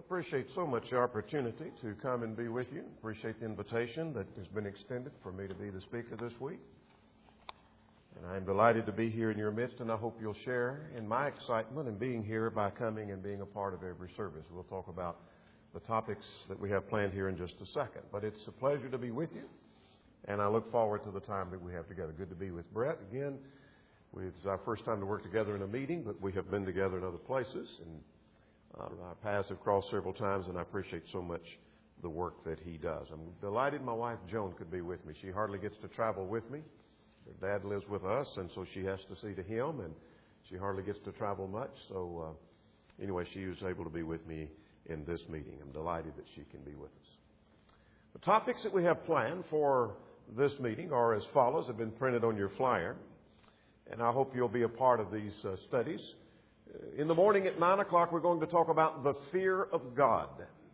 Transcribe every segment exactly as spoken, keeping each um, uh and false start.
I appreciate so much the opportunity to come and be with you. Appreciate the invitation that has been extended for me to be the speaker this week. And I am delighted to be here in your midst, and I hope you'll share in my excitement in being here by coming and being a part of every service. We'll talk about the topics that we have planned here in just a second. But it's a pleasure to be with you, and I look forward to the time that we have together. Good to be with Brett again. It's our first time to work together in a meeting, but we have been together in other places, and uh, our paths have crossed several times, and I appreciate so much the work that he does. I'm delighted my wife Joan could be with me. She hardly gets to travel with me. Her dad lives with us, and so she has to see to him, and she hardly gets to travel much. So uh, anyway, she was able to be with me in this meeting. I'm delighted that she can be with us. The topics that we have planned for this meeting are as follows. Have been printed on your flyer, and I hope you'll be a part of these uh, studies. In the morning at nine o'clock, we're going to talk about the fear of God.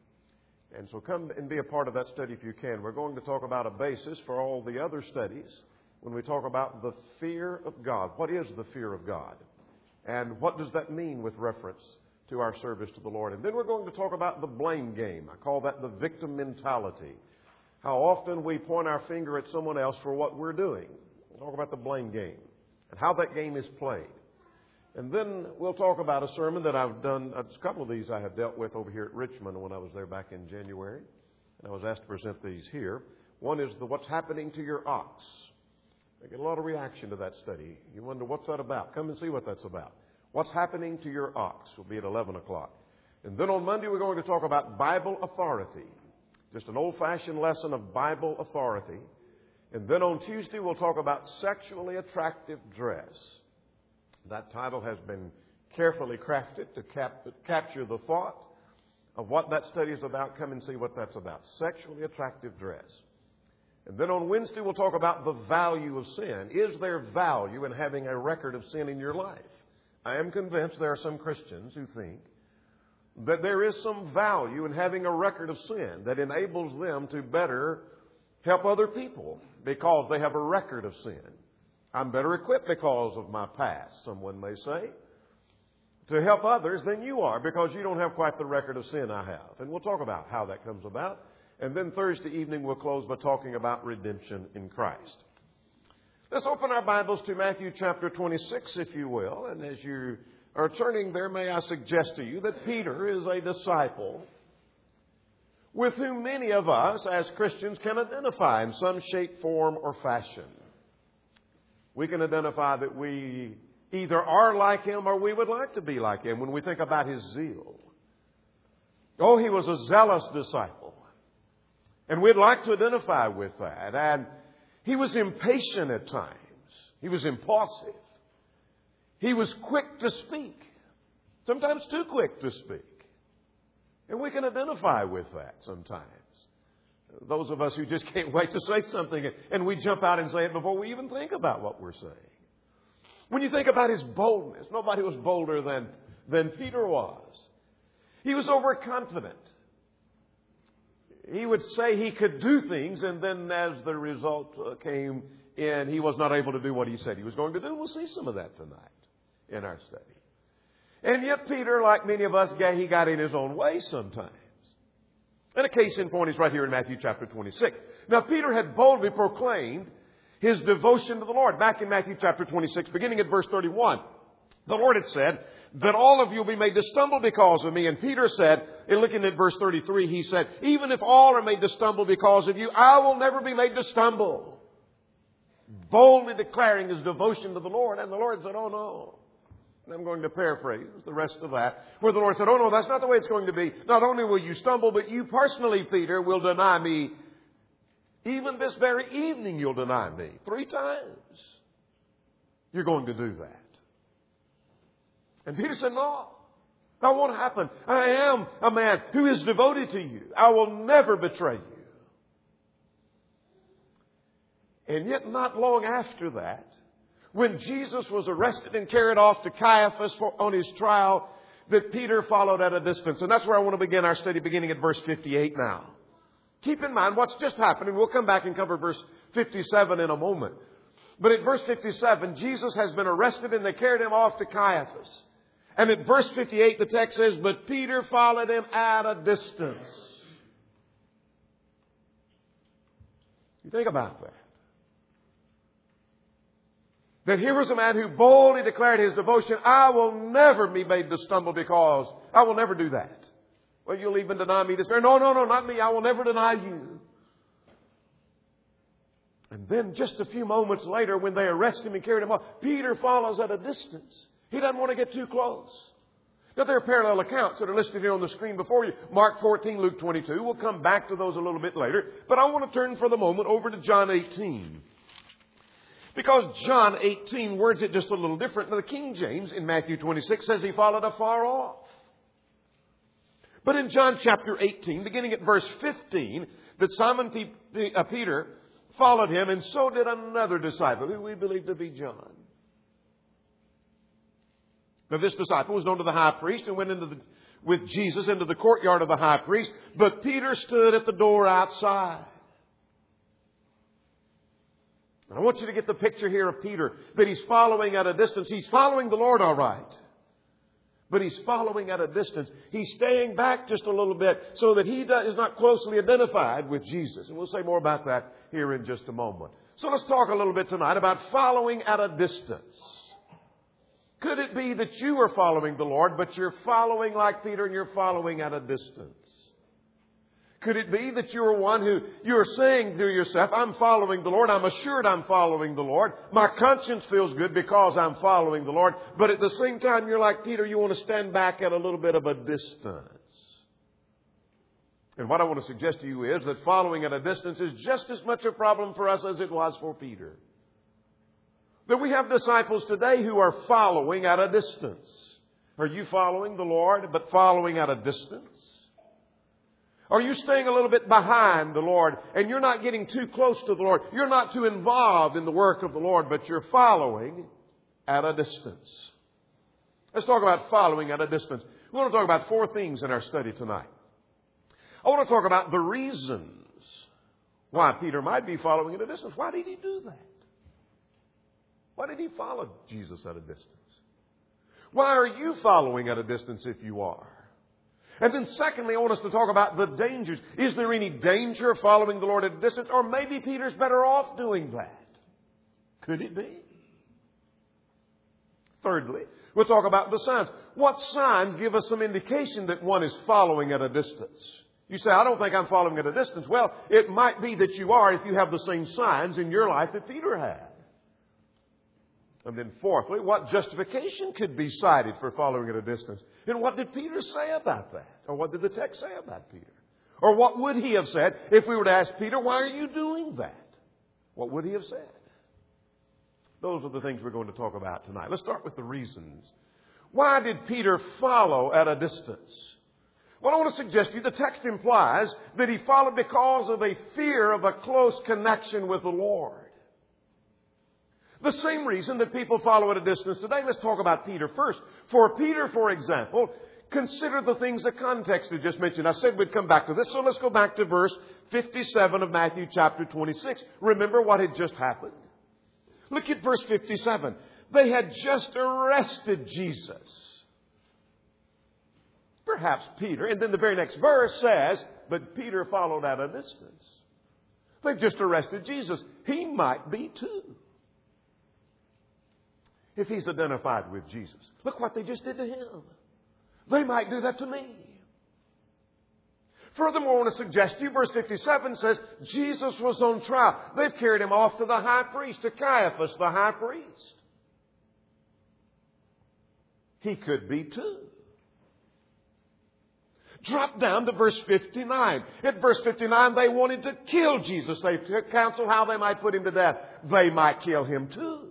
And so come and be a part of that study if you can. We're going to talk about a basis for all the other studies when we talk about the fear of God. What is the fear of God? And what does that mean with reference to our service to the Lord? And then we're going to talk about the blame game. I call that the victim mentality. How often we point our finger at someone else for what we're doing. We'll talk about the blame game and how that game is played. And then we'll talk about a sermon that I've done. A couple of these I have dealt with over here at Richmond when I was there back in January. And I was asked to present these here. One is the What's Happening to Your Ox. I get a lot of reaction to that study. You wonder, what's that about? Come and see what that's about. What's Happening to Your Ox will be at eleven o'clock. And then on Monday, we're going to talk about Bible authority. Just an old-fashioned lesson of Bible authority. And then on Tuesday, we'll talk about sexually attractive dress. That title has been carefully crafted to cap- capture the thought of what that study is about. Come and see what that's about. Sexually attractive dress. And then on Wednesday, we'll talk about the value of sin. Is there value in having a record of sin in your life? I am convinced there are some Christians who think that there is some value in having a record of sin that enables them to better help other people because they have a record of sin. I'm better equipped because of my past, someone may say, to help others than you are because you don't have quite the record of sin I have. And we'll talk about how that comes about. And then Thursday evening we'll close by talking about redemption in Christ. Let's open our Bibles to Matthew chapter twenty-six, if you will. And as you are turning there, may I suggest to you that Peter is a disciple with whom many of us as Christians can identify in some shape, form, or fashion. We can identify that we either are like him or we would like to be like him when we think about his zeal. Oh, he was a zealous disciple. And we'd like to identify with that. And he was impatient at times. He was impulsive. He was quick to speak. Sometimes too quick to speak. And we can identify with that sometimes. Those of us who just can't wait to say something and we jump out and say it before we even think about what we're saying. When you think about his boldness, nobody was bolder than, than Peter was. He was overconfident. He would say he could do things, and then as the result came in, he was not able to do what he said he was going to do. We'll see some of that tonight in our study. And yet Peter, like many of us, he got in his own way sometimes. And a case in point is right here in Matthew chapter twenty-six. Now, Peter had boldly proclaimed his devotion to the Lord. Back in Matthew chapter twenty-six, beginning at verse thirty-one, the Lord had said that all of you will be made to stumble because of me. And Peter said, in looking at verse thirty-three, he said, even if all are made to stumble because of you, I will never be made to stumble. Boldly declaring his devotion to the Lord. And the Lord said, oh no. And I'm going to paraphrase the rest of that, where the Lord said, oh no, that's not the way it's going to be. Not only will you stumble, but you personally, Peter, will deny me. Even this very evening you'll deny me. Three times. You're going to do that. And Peter said, no, that won't happen. I am a man who is devoted to you. I will never betray you. And yet not long after that, when Jesus was arrested and carried off to Caiaphas for, on his trial, that Peter followed at a distance. And that's where I want to begin our study, beginning at verse fifty-eight now. Keep in mind what's just happened, and we'll come back and cover verse fifty-seven in a moment. But at verse fifty-seven, Jesus has been arrested and they carried him off to Caiaphas. And at verse fifty-eight, the text says, but Peter followed him at a distance. You think about that. That here was a man who boldly declared his devotion. I will never be made to stumble because I will never do that. Well, you'll even deny me this. No, no, no, not me. I will never deny you. And then just a few moments later, when they arrest him and carried him off, Peter follows at a distance. He doesn't want to get too close. Now, there are parallel accounts that are listed here on the screen before you. Mark fourteen, Luke twenty-two. We'll come back to those a little bit later. But I want to turn for the moment over to John eighteen. Because John eighteen words it just a little different. Now, the King James in Matthew twenty-six says he followed afar off. But in John chapter eighteen, beginning at verse fifteen, that Simon P- uh, Peter followed him, and so did another disciple, who we believe to be John. Now, this disciple was known to the high priest and went into the, with Jesus into the courtyard of the high priest. But Peter stood at the door outside. I want you to get the picture here of Peter, that he's following at a distance. He's following the Lord, all right. But he's following at a distance. He's staying back just a little bit so that he is not closely identified with Jesus. And we'll say more about that here in just a moment. So let's talk a little bit tonight about following at a distance. Could it be that you are following the Lord, but you're following like Peter and you're following at a distance? Could it be that you're one who you're saying to yourself, I'm following the Lord. I'm assured I'm following the Lord. My conscience feels good because I'm following the Lord. But at the same time, you're like Peter, you want to stand back at a little bit of a distance. And what I want to suggest to you is that following at a distance is just as much a problem for us as it was for Peter. That we have disciples today who are following at a distance. Are you following the Lord but following at a distance? Are you staying a little bit behind the Lord and you're not getting too close to the Lord? You're not too involved in the work of the Lord, but you're following at a distance. Let's talk about following at a distance. We want to talk about four things in our study tonight. I want to talk about the reasons why Peter might be following at a distance. Why did he do that? Why did he follow Jesus at a distance? Why are you following at a distance if you are? And then secondly, I want us to talk about the dangers. Is there any danger of following the Lord at a distance? Or maybe Peter's better off doing that. Could it be? Thirdly, we'll talk about the signs. What signs give us some indication that one is following at a distance? You say, I don't think I'm following at a distance. Well, it might be that you are if you have the same signs in your life that Peter had. And then fourthly, what justification could be cited for following at a distance? And what did Peter say about that? Or what did the text say about Peter? Or what would he have said if we were to ask Peter, why are you doing that? What would he have said? Those are the things we're going to talk about tonight. Let's start with the reasons. Why did Peter follow at a distance? Well, I want to suggest to you the text implies that he followed because of a fear of a close connection with the Lord. The same reason that people follow at a distance today. Let's talk about Peter first. For Peter, for example, consider the things, the context I just mentioned. I said we'd come back to this, so let's go back to verse fifty-seven of Matthew chapter twenty-six. Remember what had just happened? Look at verse fifty-seven. They had just arrested Jesus. Perhaps Peter, and then the very next verse says, but Peter followed at a distance. They've just arrested Jesus. He might be too. If he's identified with Jesus. Look what they just did to him. They might do that to me. Furthermore, I want to suggest to you, verse fifty-seven says, Jesus was on trial. They've carried him off to the high priest, to Caiaphas, the high priest. He could be too. Drop down to verse fifty-nine. At verse fifty-nine, they wanted to kill Jesus. They took counsel how they might put him to death. They might kill him too.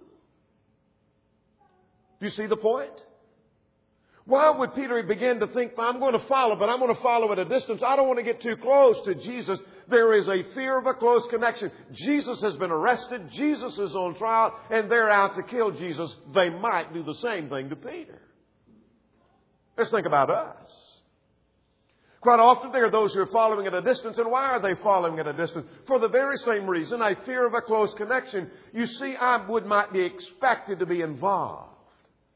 Do you see the point? Why would Peter begin to think, I'm going to follow, but I'm going to follow at a distance. I don't want to get too close to Jesus. There is a fear of a close connection. Jesus has been arrested. Jesus is on trial, and they're out to kill Jesus. They might do the same thing to Peter. Let's think about us. Quite often there are those who are following at a distance. And why are they following at a distance? For the very same reason, a fear of a close connection. You see, I would might be expected to be involved.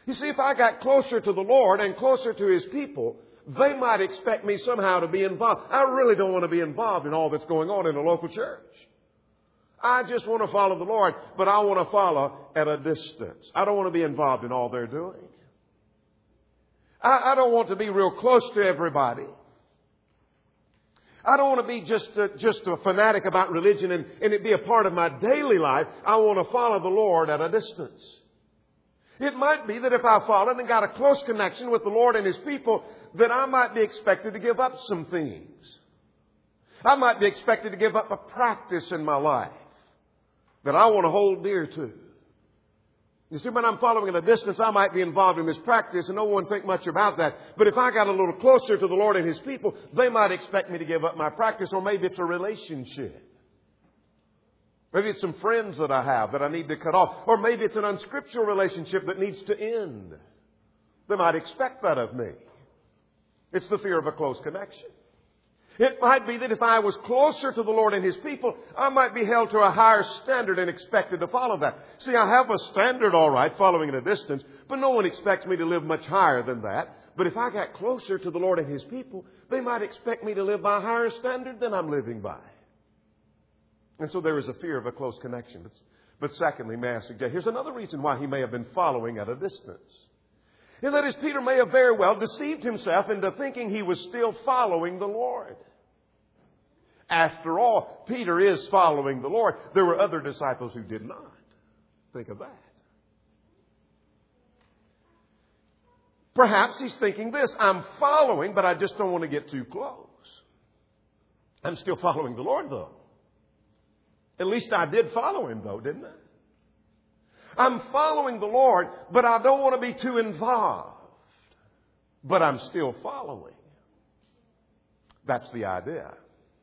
You see, if I got closer to the Lord and closer to His people, they might expect me somehow to be involved. I really don't want to be involved in all that's going on in a local church. I just want to follow the Lord, but I want to follow at a distance. I don't want to be involved in all they're doing. I, I don't want to be real close to everybody. I don't want to be just a, just a fanatic about religion and, and it be a part of my daily life. I want to follow the Lord at a distance. It might be that if I followed and got a close connection with the Lord and His people, that I might be expected to give up some things. I might be expected to give up a practice in my life that I want to hold dear to. You see, when I'm following at a distance, I might be involved in this practice and no one think much about that. But if I got a little closer to the Lord and His people, they might expect me to give up my practice, or maybe it's a relationship. Maybe it's some friends that I have that I need to cut off. Or maybe it's an unscriptural relationship that needs to end. They might expect that of me. It's the fear of a close connection. It might be that if I was closer to the Lord and His people, I might be held to a higher standard and expected to follow that. See, I have a standard, all right, following at a distance, but no one expects me to live much higher than that. But if I got closer to the Lord and His people, they might expect me to live by a higher standard than I'm living by. And so there is a fear of a close connection. But, but secondly, may I suggest, here's another reason why he may have been following at a distance. And that is, Peter may have very well deceived himself into thinking he was still following the Lord. After all, Peter is following the Lord. There were other disciples who did not. Think of that. Perhaps he's thinking this: I'm following, but I just don't want to get too close. I'm still following the Lord, though. At least I did follow Him, though, didn't I? I'm following the Lord, but I don't want to be too involved. But I'm still following. That's the idea.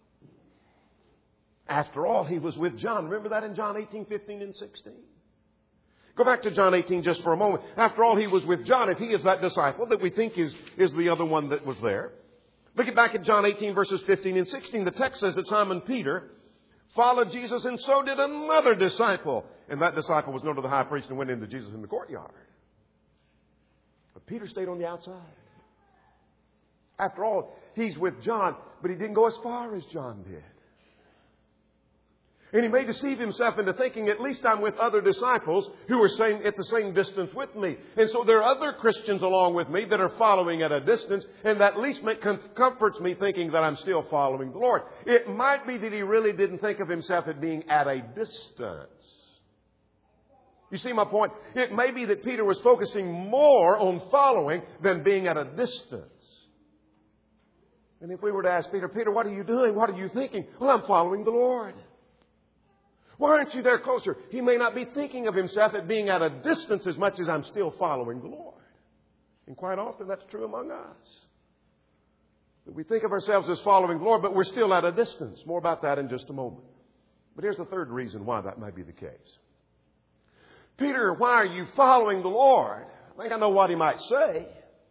After all, he was with John. Remember that in John eighteen, fifteen, and sixteen? Go back to John eighteen just for a moment. After all, he was with John. If he is that disciple that we think is, is the other one that was there. Look at back at John eighteen, verses fifteen and sixteen. The text says that Simon Peter followed Jesus, and so did another disciple. And that disciple was known to the high priest and went into Jesus in the courtyard. But Peter stayed on the outside. After all, he's with John, but he didn't go as far as John did. And he may deceive himself into thinking, at least I'm with other disciples who are same, at the same distance with me. And so there are other Christians along with me that are following at a distance, and that at least comforts me thinking that I'm still following the Lord. It might be that he really didn't think of himself as being at a distance. You see my point? It may be that Peter was focusing more on following than being at a distance. And if we were to ask Peter, Peter, what are you doing? What are you thinking? Well, I'm following the Lord. Why aren't you there closer? He may not be thinking of himself at being at a distance as much as I'm still following the Lord. And quite often that's true among us. That we think of ourselves as following the Lord, but we're still at a distance. More about that in just a moment. But here's the third reason why that might be the case. Peter, why are you following the Lord? I think I know what he might say.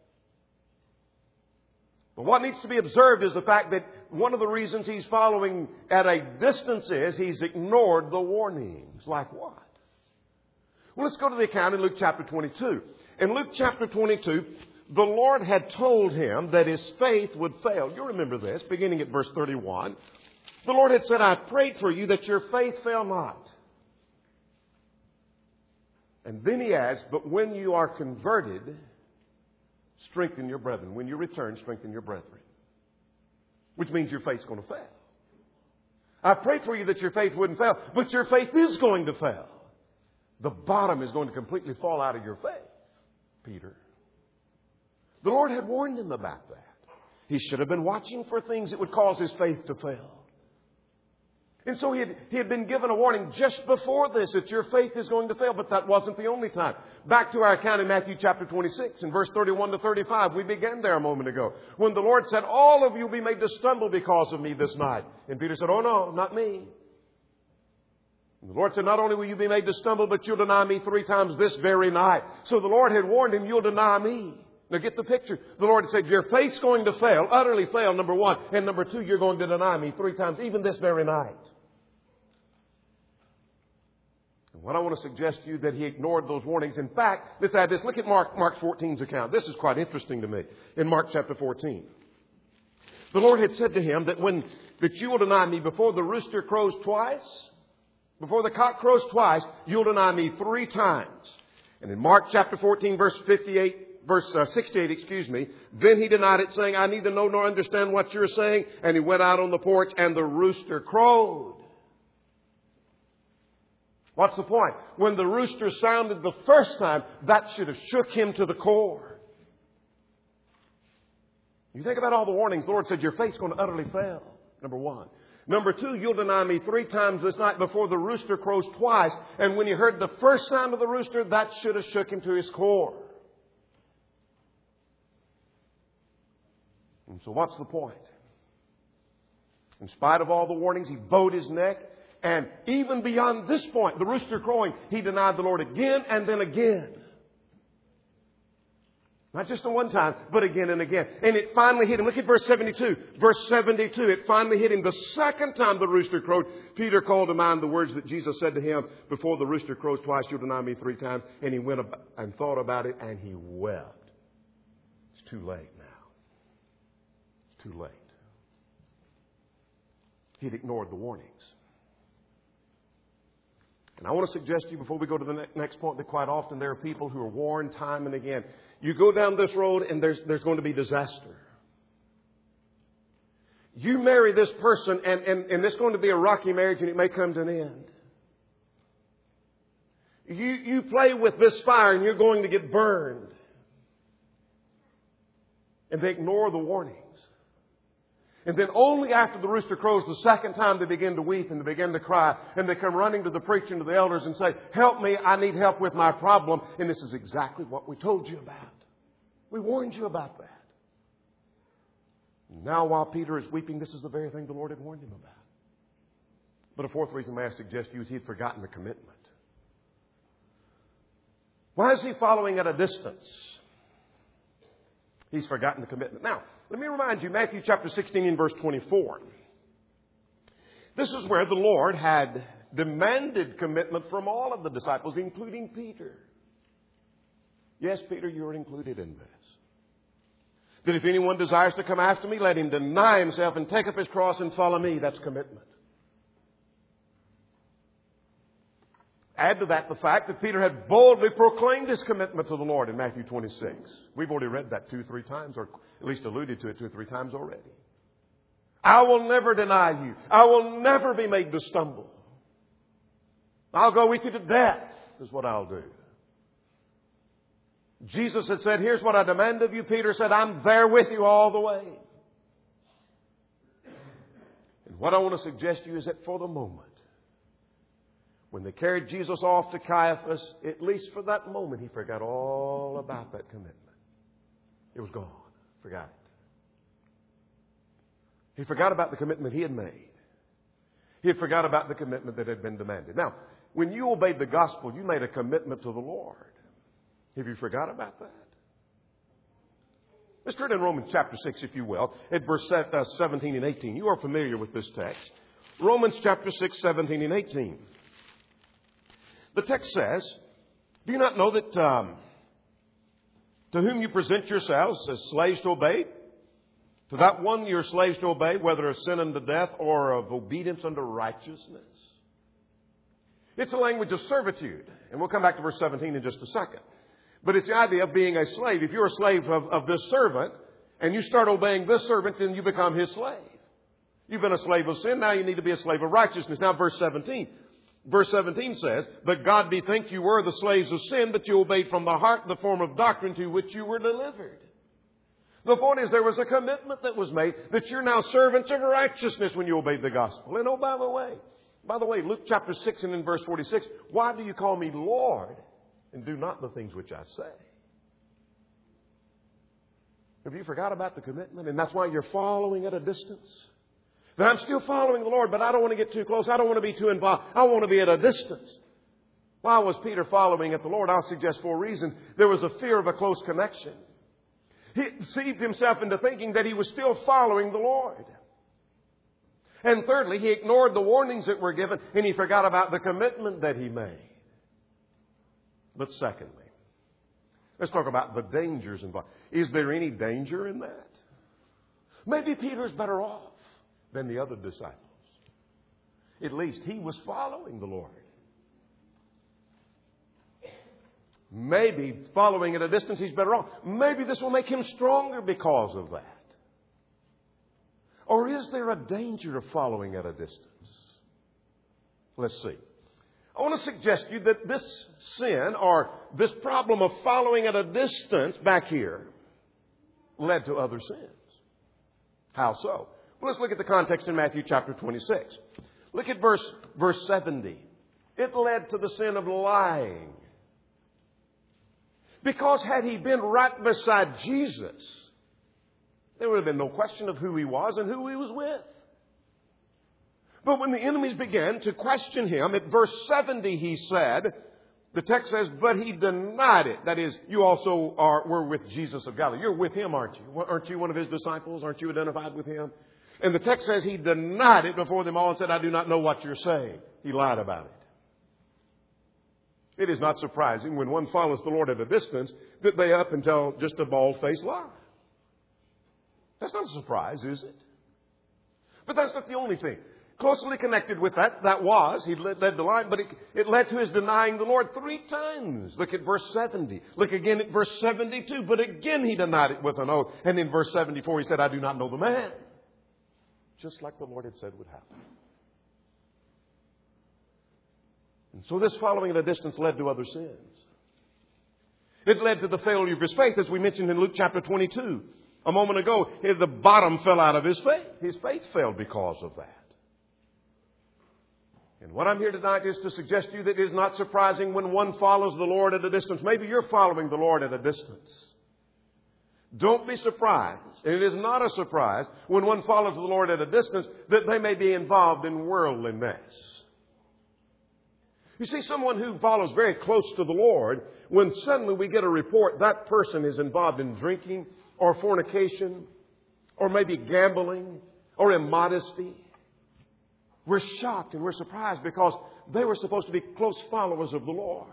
But what needs to be observed is the fact that one of the reasons he's following at a distance is he's ignored the warnings. Like what? Well, let's go to the account in Luke chapter twenty-two. In Luke chapter twenty-two, the Lord had told him that his faith would fail. You remember this, beginning at verse thirty-one. The Lord had said, I prayed for you that your faith fail not. And then he adds, but when you are converted, strengthen your brethren. When you return, strengthen your brethren. Which means your faith's going to fail. I prayed for you that your faith wouldn't fail, but your faith is going to fail. The bottom is going to completely fall out of your faith, Peter. The Lord had warned him about that. He should have been watching for things that would cause his faith to fail. And so he had, he had been given a warning just before this that your faith is going to fail. But that wasn't the only time. Back to our account in Matthew chapter twenty-six and verse thirty-one to thirty-five. We began there a moment ago. When the Lord said, all of you will be made to stumble because of me this night. And Peter said, oh no, not me. And the Lord said, not only will you be made to stumble, but you'll deny me three times this very night. So the Lord had warned him, you'll deny me. Now get the picture. The Lord had said, your faith's going to fail, utterly fail, number one. And number two, you're going to deny me three times, even this very night. What I want to suggest to you that he ignored those warnings. In fact, let's add this. Look at Mark, Mark fourteen's account. This is quite interesting to me. In Mark chapter fourteen. The Lord had said to him that when that you will deny me before the rooster crows twice, before the cock crows twice, you'll deny me three times. And in Mark chapter fourteen, verse fifty-eight, verse uh, sixty-eight, excuse me, then he denied it, saying, I neither know nor understand what you're saying. And he went out on the porch, and the rooster crowed. What's the point? When the rooster sounded the first time, that should have shook him to the core. You think about all the warnings. The Lord said, your faith's going to utterly fail. Number one. Number two, you'll deny me three times this night before the rooster crows twice. And when you heard the first sound of the rooster, that should have shook him to his core. And so what's the point? In spite of all the warnings, he bowed his neck. And even beyond this point, the rooster crowing, he denied the Lord again and then again. Not just the one time, but again and again. And it finally hit him. Look at verse seventy-two. Verse seventy-two, it finally hit him. The second time the rooster crowed, Peter called to mind the words that Jesus said to him, before the rooster crows twice, you'll deny me three times. And he went and thought about it, and he wept. It's too late now. It's too late. He'd ignored the warnings. And I want to suggest to you before we go to the next point that quite often there are people who are warned time and again. You go down this road and there's, there's going to be disaster. You marry this person and, and, and it's going to be a rocky marriage and it may come to an end. You, you play with this fire and you're going to get burned. And they ignore the warnings. And then only after the rooster crows the second time they begin to weep and they begin to cry. And they come running to the preacher and to the elders and say, help me, I need help with my problem. And this is exactly what we told you about. We warned you about that. Now while Peter is weeping, this is the very thing the Lord had warned him about. But a fourth reason may I suggest to you is he had forgotten the commitment. Why is he following at a distance? He's forgotten the commitment. Now, let me remind you, Matthew chapter sixteen and verse twenty-four. This is where the Lord had demanded commitment from all of the disciples, including Peter. Yes, Peter, you're included in this. That if anyone desires to come after me, let him deny himself and take up his cross and follow me. That's commitment. Add to that the fact that Peter had boldly proclaimed his commitment to the Lord in Matthew twenty-six. We've already read that two or three times, or at least alluded to it two or three times already. I will never deny you. I will never be made to stumble. I'll go with you to death, is what I'll do. Jesus had said, here's what I demand of you. Peter said, I'm there with you all the way. And what I want to suggest to you is that for the moment, when they carried Jesus off to Caiaphas, at least for that moment, he forgot all about that commitment. It was gone. Forgot it. He forgot about the commitment he had made. He had forgot about the commitment that had been demanded. Now, when you obeyed the gospel, you made a commitment to the Lord. Have you forgot about that? Let's turn in Romans chapter six, if you will, at verse seventeen and eighteen. You are familiar with this text. Romans chapter six, seventeen and eighteen. The text says, do you not know that um, to whom you present yourselves as slaves to obey, to that one you're slaves to obey, whether of sin unto death or of obedience unto righteousness? It's a language of servitude. And we'll come back to verse seventeen in just a second. But it's the idea of being a slave. If you're a slave of, of this servant and you start obeying this servant, then you become his slave. You've been a slave of sin. Now you need to be a slave of righteousness. Now verse seventeen. Verse seventeen says, but God bethink you were the slaves of sin, but you obeyed from the heart the form of doctrine to which you were delivered. The point is there was a commitment that was made that you're now servants of righteousness when you obeyed the gospel. And oh, by the way, by the way, Luke chapter six and in verse forty-six, why do you call me Lord and do not the things which I say? Have you forgot about the commitment? And that's why you're following at a distance. That I'm still following the Lord, but I don't want to get too close. I don't want to be too involved. I want to be at a distance. Why was Peter following at the Lord? I'll suggest for a reason. There was a fear of a close connection. He deceived himself into thinking that he was still following the Lord. And thirdly, he ignored the warnings that were given and he forgot about the commitment that he made. But secondly, let's talk about the dangers involved. Is there any danger in that? Maybe Peter's better off than the other disciples. At least he was following the Lord. Maybe following at a distance he's better off. Maybe this will make him stronger because of that. Or is there a danger of following at a distance? Let's see. I want to suggest to you that this sin or this problem of following at a distance back here led to other sins. How so? Well, let's look at the context in Matthew chapter twenty-six. Look at verse, verse seventy. It led to the sin of lying. Because had he been right beside Jesus, there would have been no question of who he was and who he was with. But when the enemies began to question him, at verse seventy he said, the text says, but he denied it. That is, you also are were with Jesus of Galilee. You're with him, aren't you? Aren't you one of his disciples? Aren't you identified with him? And the text says he denied it before them all and said, I do not know what you're saying. He lied about it. It is not surprising when one follows the Lord at a distance that they up and tell just a bald-faced lie. That's not a surprise, is it? But that's not the only thing. Closely connected with that, that was, he led, led the line, but it, it led to his denying the Lord three times. Look at verse seventy. Look again at verse seventy-two. But again he denied it with an oath. And in verse seventy-four he said, I do not know the man. Just like the Lord had said would happen. And so this following at a distance led to other sins. It led to the failure of his faith, as we mentioned in Luke chapter twenty-two. A moment ago, the bottom fell out of his faith. His faith failed because of that. And what I'm here tonight is to suggest to you that it is not surprising when one follows the Lord at a distance. Maybe you're following the Lord at a distance. Don't be surprised, and it is not a surprise, when one follows the Lord at a distance, that they may be involved in worldliness. You see, someone who follows very close to the Lord, when suddenly we get a report that person is involved in drinking or fornication or maybe gambling or immodesty, we're shocked and we're surprised because they were supposed to be close followers of the Lord.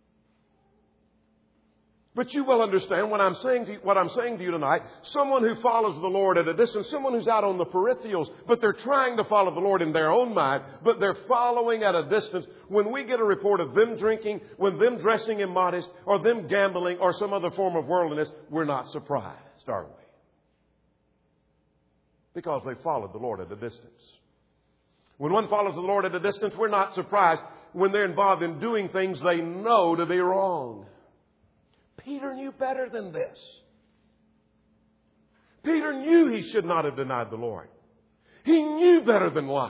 But you will understand what I'm saying to you, what I'm saying to you tonight. Someone who follows the Lord at a distance, someone who's out on the peripherals, but they're trying to follow the Lord in their own mind, but they're following at a distance. When we get a report of them drinking, when them dressing immodest, or them gambling, or some other form of worldliness, we're not surprised, are we? Because they followed the Lord at a distance. When one follows the Lord at a distance, we're not surprised when they're involved in doing things they know to be wrong. Peter knew better than this. Peter knew he should not have denied the Lord. He knew better than lying.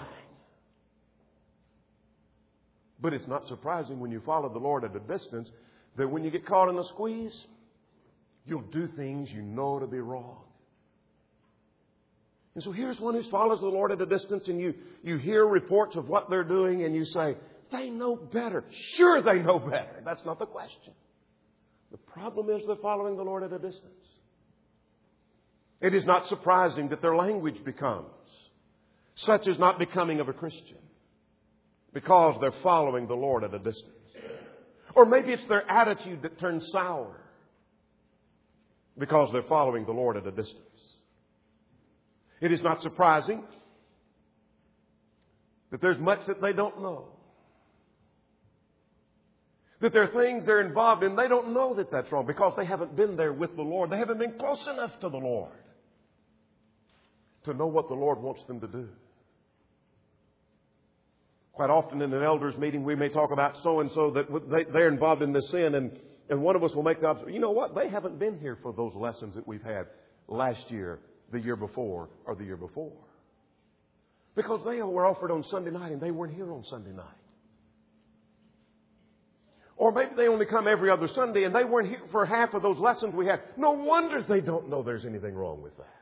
But it's not surprising when you follow the Lord at a distance that when you get caught in a squeeze, you'll do things you know to be wrong. And so here's one who follows the Lord at a distance, and you, you hear reports of what they're doing and you say, they know better. Sure, they know better. That's not the question. The problem is they're following the Lord at a distance. It is not surprising that their language becomes such as not becoming of a Christian because they're following the Lord at a distance. Or maybe it's their attitude that turns sour because they're following the Lord at a distance. It is not surprising that there's much that they don't know. That there are things they're involved in, they don't know that that's wrong because they haven't been there with the Lord. They haven't been close enough to the Lord to know what the Lord wants them to do. Quite often in an elders meeting, we may talk about so-and-so that they, they're involved in this sin, and, and one of us will make the observation, you know what? They haven't been here for those lessons that we've had last year, the year before, or the year before. Because they were offered on Sunday night and they weren't here on Sunday night. Or maybe they only come every other Sunday and they weren't here for half of those lessons we had. No wonder they don't know there's anything wrong with that.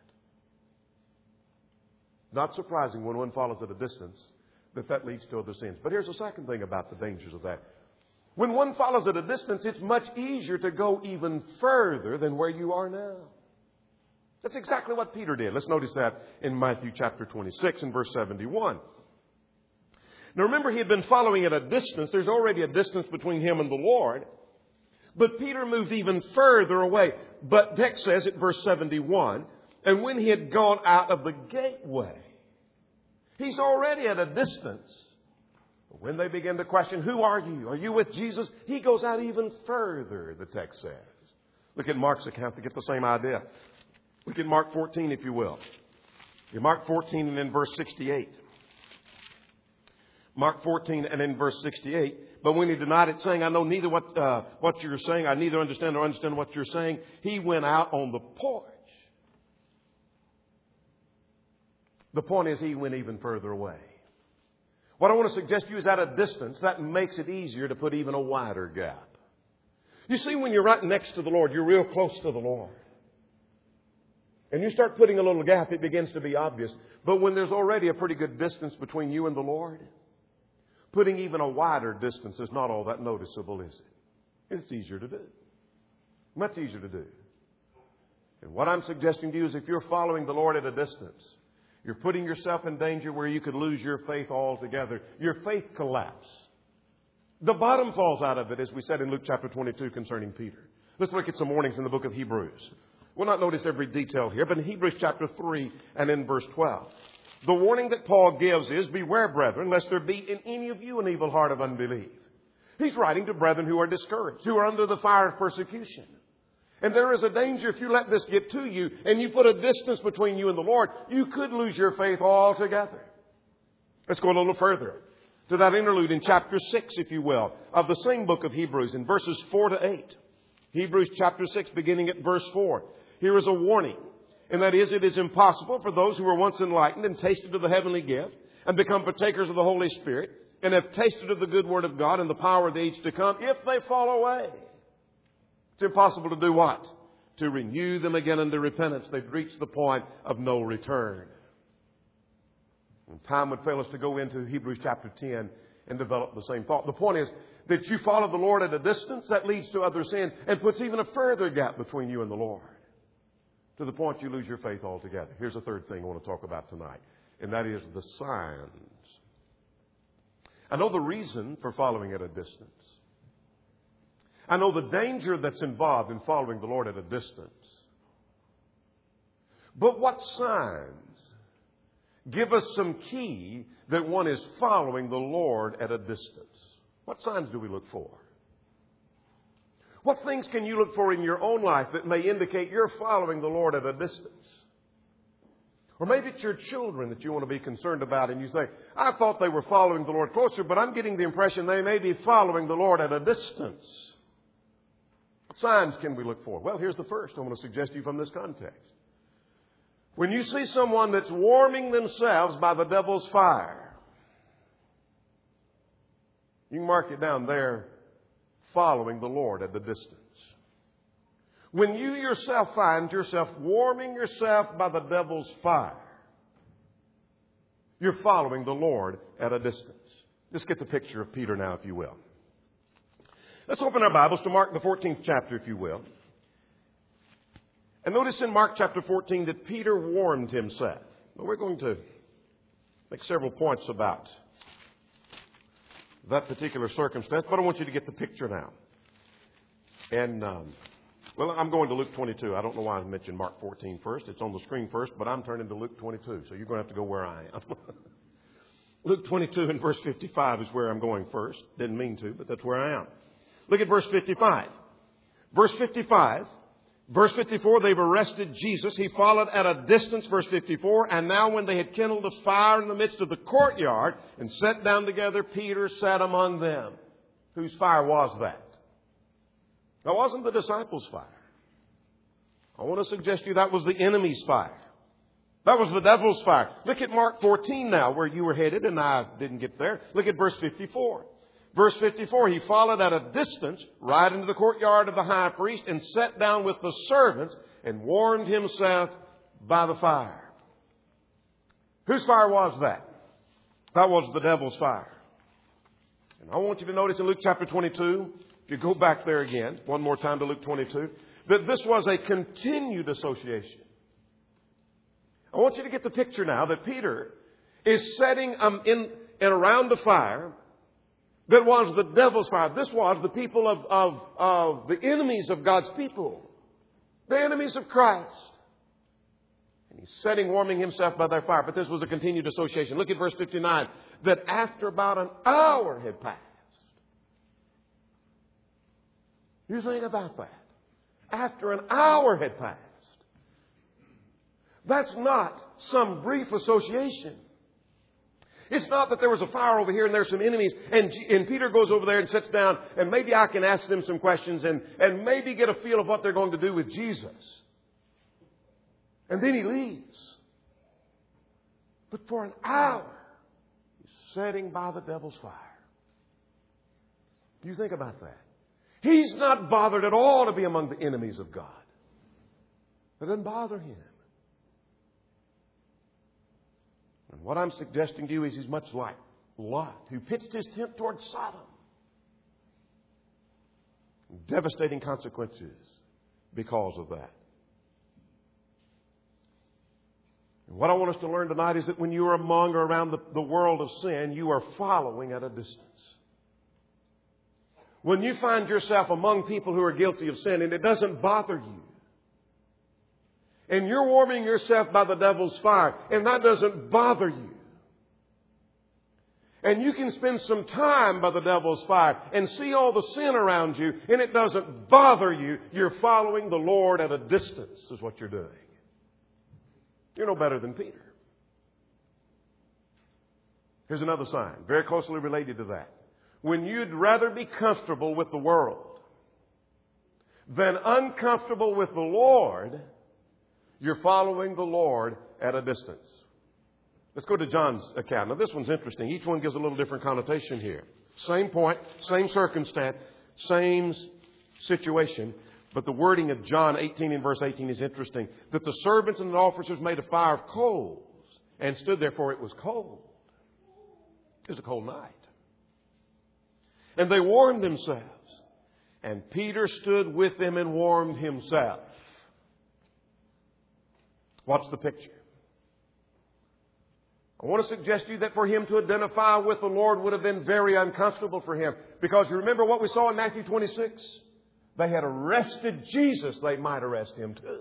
Not surprising when one follows at a distance that that leads to other sins. But here's the second thing about the dangers of that. When one follows at a distance, it's much easier to go even further than where you are now. That's exactly what Peter did. Let's notice that in Matthew chapter twenty-six and verse seventy-one. Now remember, he had been following at a distance. There's already a distance between him and the Lord. But Peter moved even further away. But text says at verse seventy-one, and when he had gone out of the gateway, he's already at a distance. When they begin to question, who are you? Are you with Jesus? He goes out even further, the text says. Look at Mark's account to get the same idea. Look at Mark fourteen, if you will. In Mark fourteen and in verse sixty-eight. Mark fourteen and in verse sixty-eight. But when he denied it, saying, I know neither what, uh, what you're saying. I neither understand nor understand what you're saying. He went out on the porch. The point is, he went even further away. What I want to suggest to you is at a distance, that makes it easier to put even a wider gap. You see, when you're right next to the Lord, you're real close to the Lord. And you start putting a little gap, it begins to be obvious. But when there's already a pretty good distance between you and the Lord, putting even a wider distance is not all that noticeable, is it? It's easier to do. Much easier to do. And what I'm suggesting to you is if you're following the Lord at a distance, you're putting yourself in danger where you could lose your faith altogether. Your faith collapse. The bottom falls out of it, as we said in Luke chapter twenty-two concerning Peter. Let's look at some warnings in the book of Hebrews. We'll not notice every detail here, but in Hebrews chapter three and in verse twelve. The warning that Paul gives is, beware, brethren, lest there be in any of you an evil heart of unbelief. He's writing to brethren who are discouraged, who are under the fire of persecution. And there is a danger if you let this get to you and you put a distance between you and the Lord, you could lose your faith altogether. Let's go a little further to that interlude in chapter six, if you will, of the same book of Hebrews in verses four to eight. Hebrews chapter six, beginning at verse four. Here is a warning. And that is, it is impossible for those who were once enlightened and tasted of the heavenly gift and become partakers of the Holy Spirit and have tasted of the good word of God and the power of the age to come, if they fall away. It's impossible to do what? To renew them again unto repentance. They've reached the point of no return. And time would fail us to go into Hebrews chapter ten and develop the same thought. The point is that you follow the Lord at a distance, that leads to other sins and puts even a further gap between you and the Lord, to the point you lose your faith altogether. Here's a third thing I want to talk about tonight, and that is the signs. I know the reason for following at a distance. I know the danger that's involved in following the Lord at a distance. But what signs give us some key that one is following the Lord at a distance? What signs do we look for? What things can you look for in your own life that may indicate you're following the Lord at a distance? Or maybe it's your children that you want to be concerned about and you say, I thought they were following the Lord closer, but I'm getting the impression they may be following the Lord at a distance. What signs can we look for? Well, here's the first I want to suggest to you from this context. When you see someone that's warming themselves by the devil's fire, you can mark it down there, following the Lord at the distance. When you yourself find yourself warming yourself by the devil's fire, you're following the Lord at a distance. Let's get the picture of Peter now, if you will. Let's open our Bibles to Mark, the fourteenth chapter, if you will. And notice in Mark chapter fourteen that Peter warmed himself. Now, we're going to make several points about that particular circumstance, but I want you to get the picture now. And, um, well, I'm going to Luke twenty-two. I don't know why I mentioned Mark fourteen first. It's on the screen first, but I'm turning to Luke twenty-two, so you're going to have to go where I am. Luke twenty-two and verse fifty-five is where I'm going first. Didn't mean to, but that's where I am. Look at verse fifty-five. Verse fifty-five. Verse fifty-four, they've arrested Jesus. He followed at a distance, verse fifty-four. And now when they had kindled a fire in the midst of the courtyard and sat down together, Peter sat among them. Whose fire was that? That wasn't the disciples' fire. I want to suggest to you that was the enemy's fire. That was the devil's fire. Look at Mark fourteen now, where you were headed, and I didn't get there. Look at verse fifty-four. Verse fifty-four, he followed at a distance right into the courtyard of the high priest and sat down with the servants and warmed himself by the fire. Whose fire was that? That was the devil's fire. And I want you to notice in Luke chapter twenty-two, if you go back there again, one more time to Luke twenty-two, that this was a continued association. I want you to get the picture now that Peter is setting um, in and around the fire that was the devil's fire. This was the people of, of, of the enemies of God's people. The enemies of Christ. And he's sitting, warming himself by their fire. But this was a continued association. Look at verse fifty-nine. That after about an hour had passed. You think about that. After an hour had passed. That's not some brief association. It's not that there was a fire over here and there's some enemies and, and Peter goes over there and sits down and maybe I can ask them some questions and, and maybe get a feel of what they're going to do with Jesus. And then he leaves. But for an hour, he's sitting by the devil's fire. You think about that. He's not bothered at all to be among the enemies of God. It doesn't bother him. And what I'm suggesting to you is he's much like Lot, who pitched his tent toward Sodom. Devastating consequences because of that. And what I want us to learn tonight is that when you are among or around the, the world of sin, you are following at a distance. When you find yourself among people who are guilty of sin and it doesn't bother you, and you're warming yourself by the devil's fire, and that doesn't bother you. And you can spend some time by the devil's fire and see all the sin around you, and it doesn't bother you. You're following the Lord at a distance, is what you're doing. You're no better than Peter. Here's another sign, very closely related to that. When you'd rather be comfortable with the world than uncomfortable with the Lord, you're following the Lord at a distance. Let's go to John's account. Now, this one's interesting. Each one gives a little different connotation here. Same point, same circumstance, same situation. But the wording of John eighteen in verse eighteen is interesting. That the servants and the officers made a fire of coals and stood there, for it was cold. It was a cold night. And they warmed themselves. And Peter stood with them and warmed himself. What's the picture? I want to suggest to you that for him to identify with the Lord would have been very uncomfortable for him. Because you remember what we saw in Matthew twenty-six? They had arrested Jesus. They might arrest him too.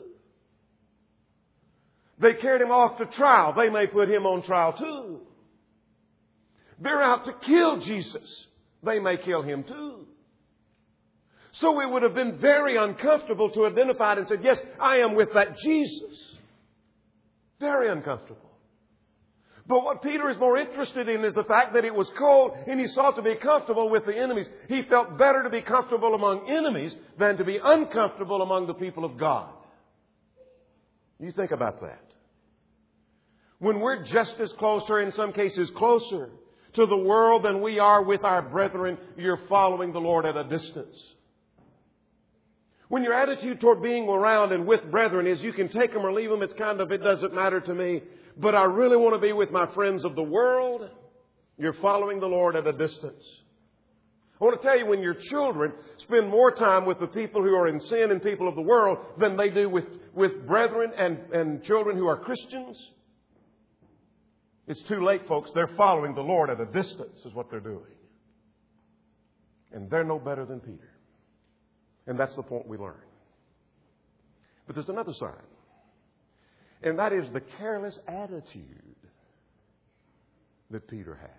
They carried him off to trial. They may put him on trial too. They're out to kill Jesus. They may kill him too. So it would have been very uncomfortable to identify it and say, yes, I am with that Jesus. Very uncomfortable. But what Peter is more interested in is the fact that it was cold and he sought to be comfortable with the enemies. He felt better to be comfortable among enemies than to be uncomfortable among the people of God. You think about that. When we're just as close, or in some cases closer, to the world than we are with our brethren, you're following the Lord at a distance. When your attitude toward being around and with brethren is you can take them or leave them, it's kind of, it doesn't matter to me. But I really want to be with my friends of the world. You're following the Lord at a distance. I want to tell you, when your children spend more time with the people who are in sin and people of the world than they do with, with brethren and, and children who are Christians, it's too late, folks. They're following the Lord at a distance is what they're doing. And they're no better than Peter. And that's the point we learn. But there's another sign. And that is the careless attitude that Peter had.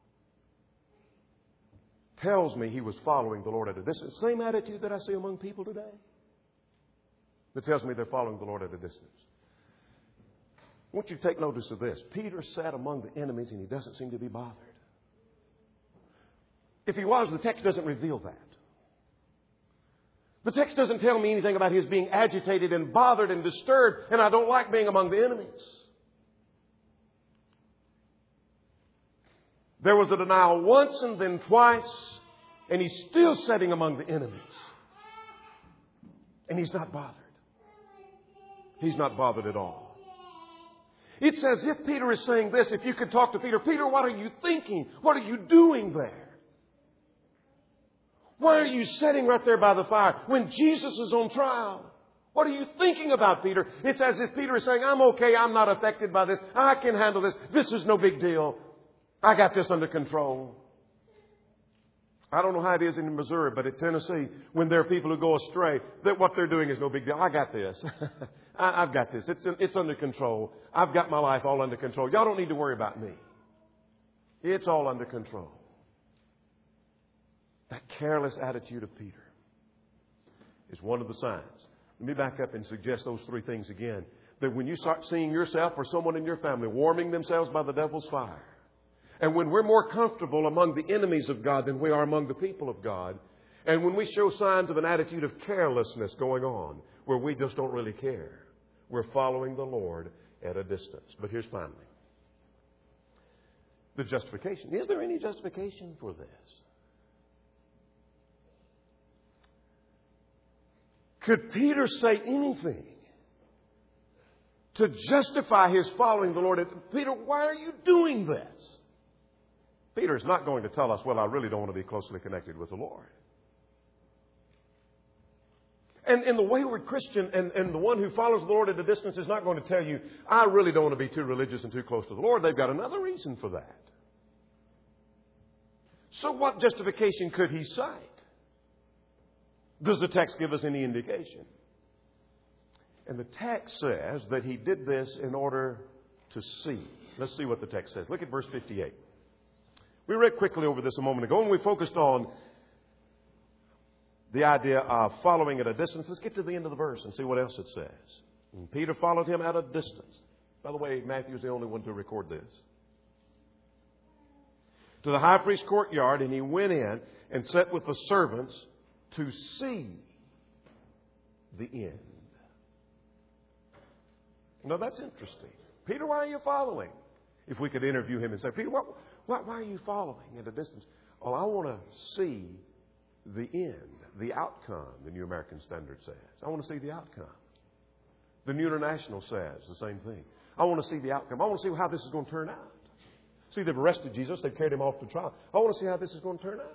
Tells me he was following the Lord at a distance. Same attitude that I see among people today. That tells me they're following the Lord at a distance. I want you to take notice of this. Peter sat among the enemies and he doesn't seem to be bothered. If he was, the text doesn't reveal that. The text doesn't tell me anything about his being agitated and bothered and disturbed, and I don't like being among the enemies. There was a denial once and then twice, and he's still sitting among the enemies. And he's not bothered. He's not bothered at all. It's as if Peter is saying this. If you could talk to Peter, Peter, what are you thinking? What are you doing there? Why are you sitting right there by the fire when Jesus is on trial? What are you thinking about, Peter? It's as if Peter is saying, I'm okay. I'm not affected by this. I can handle this. This is no big deal. I got this under control. I don't know how it is in Missouri, but at Tennessee, when there are people who go astray, that what they're doing is no big deal. I got this. I, I've got this. It's, it's under control. I've got my life all under control. Y'all don't need to worry about me. It's all under control. That careless attitude of Peter is one of the signs. Let me back up and suggest those three things again. That when you start seeing yourself or someone in your family warming themselves by the devil's fire, and when we're more comfortable among the enemies of God than we are among the people of God, and when we show signs of an attitude of carelessness going on, where we just don't really care, we're following the Lord at a distance. But here's finally the justification. Is there any justification for this? Could Peter say anything to justify his following the Lord? Peter, why are you doing this? Peter is not going to tell us, well, I really don't want to be closely connected with the Lord. And, and the wayward Christian and, and the one who follows the Lord at a distance is not going to tell you, I really don't want to be too religious and too close to the Lord. They've got another reason for that. So what justification could he cite? Does the text give us any indication? And the text says that he did this in order to see. Let's see what the text says. Look at verse fifty-eight. We read quickly over this a moment ago, and we focused on the idea of following at a distance. Let's get to the end of the verse and see what else it says. And Peter followed him at a distance. By the way, Matthew's the only one to record this. To the high priest's courtyard, and he went in and sat with the servants to see the end. Now that's interesting. Peter, why are you following? If we could interview him and say, Peter, what, why, why are you following at a distance? Well, I want to see the end, the outcome, the New American Standard says. I want to see the outcome. The New International says the same thing. I want to see the outcome. I want to see how this is going to turn out. See, they've arrested Jesus. They've carried him off to trial. I want to see how this is going to turn out.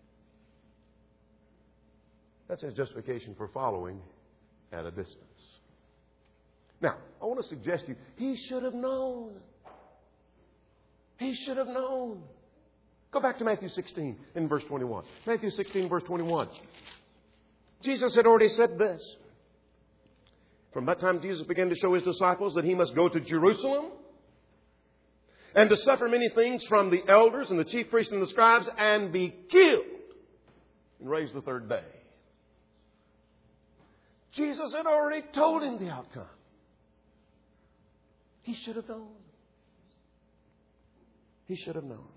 That's his justification for following at a distance. Now, I want to suggest to you, he should have known. He should have known. Go back to Matthew sixteen in verse twenty-one. Matthew sixteen, verse twenty-one. Jesus had already said this. From that time, Jesus began to show his disciples that he must go to Jerusalem and to suffer many things from the elders and the chief priests and the scribes and be killed and raised the third day. Jesus had already told him the outcome. He should have known. He should have known.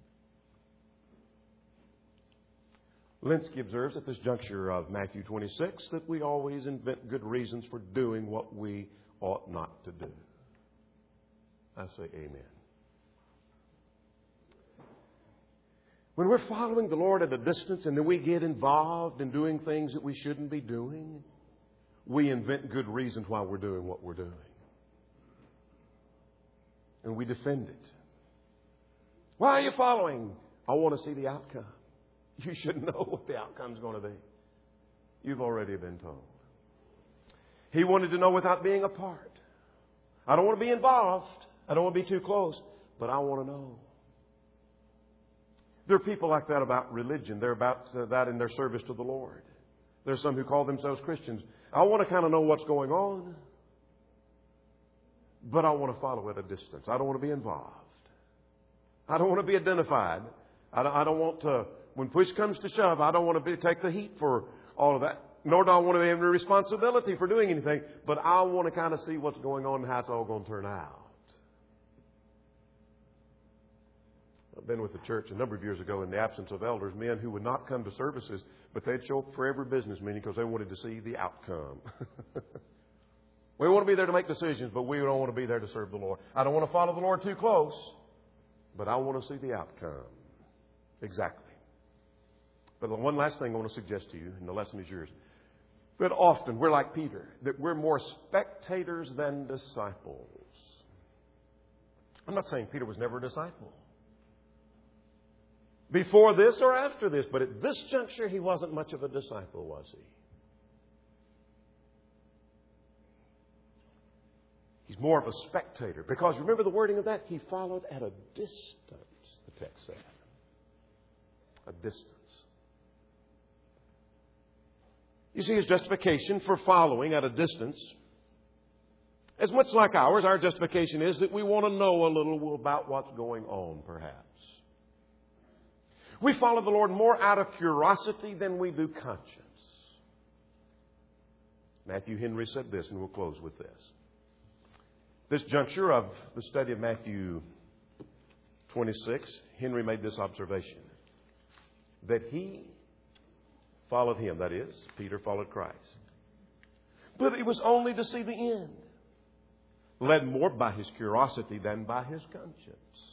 Linsky observes at this juncture of Matthew twenty-six that we always invent good reasons for doing what we ought not to do. I say amen. When we're following the Lord at a distance and then we get involved in doing things that we shouldn't be doing, we invent good reasons why we're doing what we're doing. And we defend it. Why are you following? I want to see the outcome. You should know what the outcome's going to be. You've already been told. He wanted to know without being a part. I don't want to be involved. I don't want to be too close. But I want to know. There are people like that about religion. They're about that in their service to the Lord. There's some who call themselves Christians. I want to kind of know what's going on. But I want to follow at a distance. I don't want to be involved. I don't want to be identified. I don't, I don't want to, when push comes to shove, I don't want to be, take the heat for all of that. Nor do I want to have any responsibility for doing anything. But I want to kind of see what's going on and how it's all going to turn out. I've been with the church a number of years ago in the absence of elders, men who would not come to services, but they'd show up for every business meeting because they wanted to see the outcome. We want to be there to make decisions, but we don't want to be there to serve the Lord. I don't want to follow the Lord too close, but I want to see the outcome. Exactly. But the one last thing I want to suggest to you, and the lesson is yours, that often we're like Peter, that we're more spectators than disciples. I'm not saying Peter was never a disciple. Before this or after this, but at this juncture, he wasn't much of a disciple, was he? He's more of a spectator. Because remember the wording of that? He followed at a distance, the text said. A distance. You see, his justification for following at a distance, as much like ours, our justification is that we want to know a little about what's going on, perhaps. We follow the Lord more out of curiosity than we do conscience. Matthew Henry said this, and we'll close with this. This juncture of the study of Matthew twenty-six, Henry made this observation, that he followed him, that is, Peter followed Christ. But it was only to see the end, led more by his curiosity than by his conscience.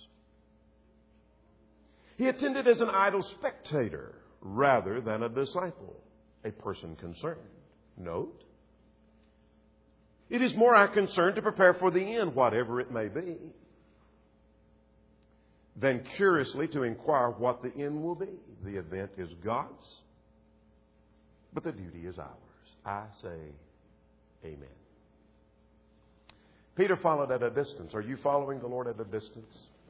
He attended as an idle spectator rather than a disciple, a person concerned. Note, it is more our concern to prepare for the end, whatever it may be, than curiously to inquire what the end will be. The event is God's, but the duty is ours. I say, amen. Peter followed at a distance. Are you following the Lord at a distance?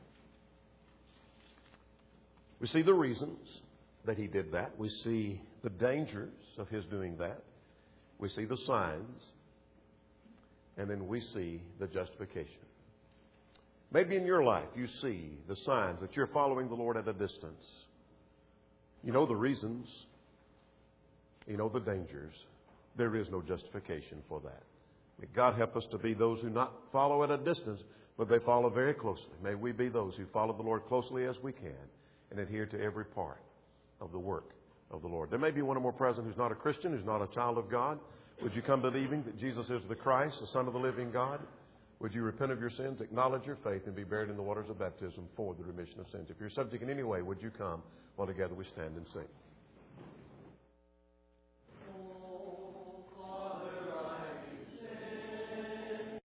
We see the reasons that he did that. We see the dangers of his doing that. We see the signs. And then we see the justification. Maybe in your life you see the signs that you're following the Lord at a distance. You know the reasons. You know the dangers. There is no justification for that. May God help us to be those who not follow at a distance, but they follow very closely. May we be those who follow the Lord closely as we can and adhere to every part of the work of the Lord. There may be one or more present who's not a Christian, who's not a child of God. Would you come believing that Jesus is the Christ, the Son of the living God? Would you repent of your sins, acknowledge your faith, and be buried in the waters of baptism for the remission of sins? If you're subject in any way, would you come while together we stand and sing?